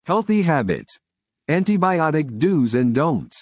Healthy habits. Antibiotic do's and don'ts.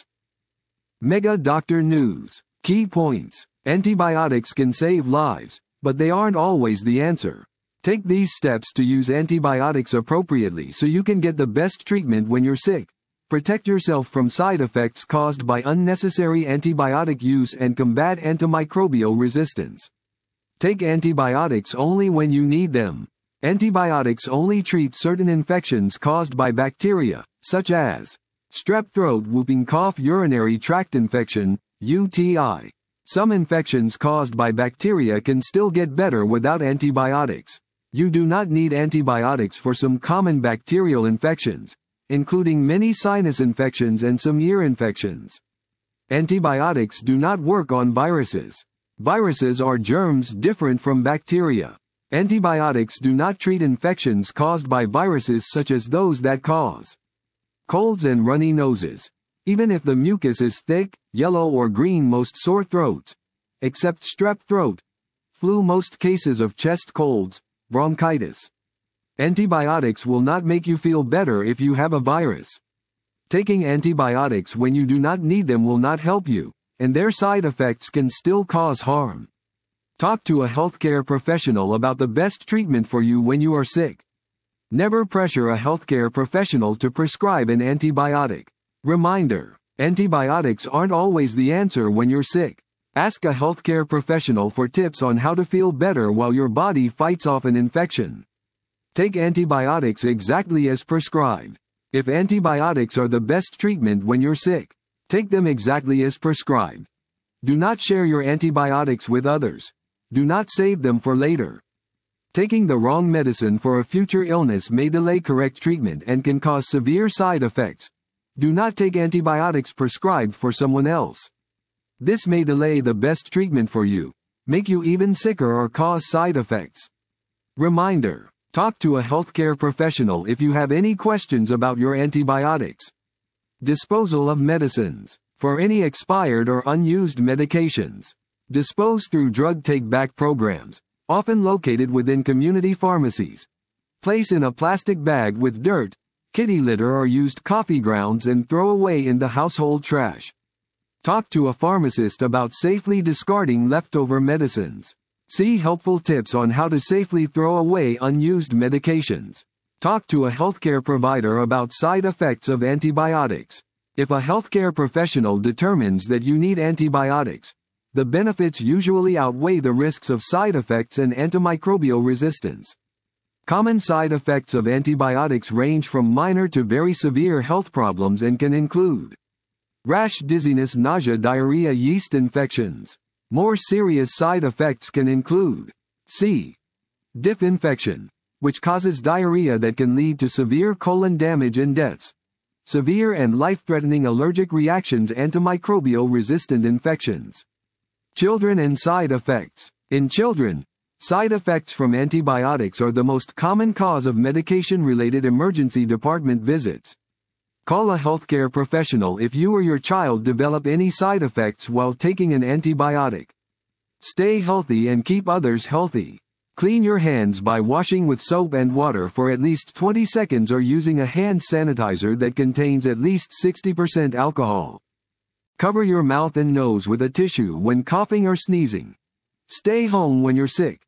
Mega Doctor News. Key points. Antibiotics can save lives, but they aren't always the answer. Take these steps to use antibiotics appropriately so you can get the best treatment when you're sick. Protect yourself from side effects caused by unnecessary antibiotic use and combat antimicrobial resistance. Take antibiotics only when you need them. Antibiotics only treat certain infections caused by bacteria, such as strep throat, whooping cough, urinary tract infection, UTI. Some infections caused by bacteria can still get better without antibiotics. You do not need antibiotics for some common bacterial infections, including many sinus infections and some ear infections. Antibiotics do not work on viruses. Viruses are germs different from bacteria. Antibiotics do not treat infections caused by viruses such as those that cause colds and runny noses. Even if the mucus is thick, yellow or green, most sore throats, except strep throat, flu, most cases of chest colds, bronchitis. Antibiotics will not make you feel better if you have a virus. Taking antibiotics when you do not need them will not help you, and their side effects can still cause harm. Talk to a healthcare professional about the best treatment for you when you are sick. Never pressure a healthcare professional to prescribe an antibiotic. Reminder: antibiotics aren't always the answer when you're sick. Ask a healthcare professional for tips on how to feel better while your body fights off an infection. Take antibiotics exactly as prescribed. If antibiotics are the best treatment when you're sick, take them exactly as prescribed. Do not share your antibiotics with others. Do not save them for later. Taking the wrong medicine for a future illness may delay correct treatment and can cause severe side effects. Do not take antibiotics prescribed for someone else. This may delay the best treatment for you, make you even sicker, or cause side effects. Reminder: talk to a healthcare professional if you have any questions about your antibiotics. Disposal of medicines. For any expired or unused medications, dispose through drug take-back programs, often located within community pharmacies. Place in a plastic bag with dirt, kitty litter or used coffee grounds and throw away in the household trash. Talk to a pharmacist about safely discarding leftover medicines. See helpful tips on how to safely throw away unused medications. Talk to a healthcare provider about side effects of antibiotics. If a healthcare professional determines that you need antibiotics, the benefits usually outweigh the risks of side effects and antimicrobial resistance. Common side effects of antibiotics range from minor to very severe health problems and can include rash, dizziness, nausea, diarrhea, yeast infections. More serious side effects can include C. diff infection, which causes diarrhea that can lead to severe colon damage and deaths. Severe and life-threatening allergic reactions, antimicrobial resistant infections. Children and side effects. In children, side effects from antibiotics are the most common cause of medication-related emergency department visits. Call a healthcare professional if you or your child develop any side effects while taking an antibiotic. Stay healthy and keep others healthy. Clean your hands by washing with soap and water for at least 20 seconds or using a hand sanitizer that contains at least 60% alcohol. Cover your mouth and nose with a tissue when coughing or sneezing. Stay home when you're sick.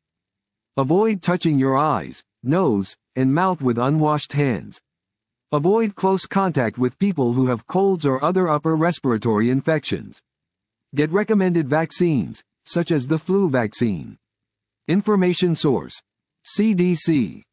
Avoid touching your eyes, nose, and mouth with unwashed hands. Avoid close contact with people who have colds or other upper respiratory infections. Get recommended vaccines, such as the flu vaccine. Information source: CDC.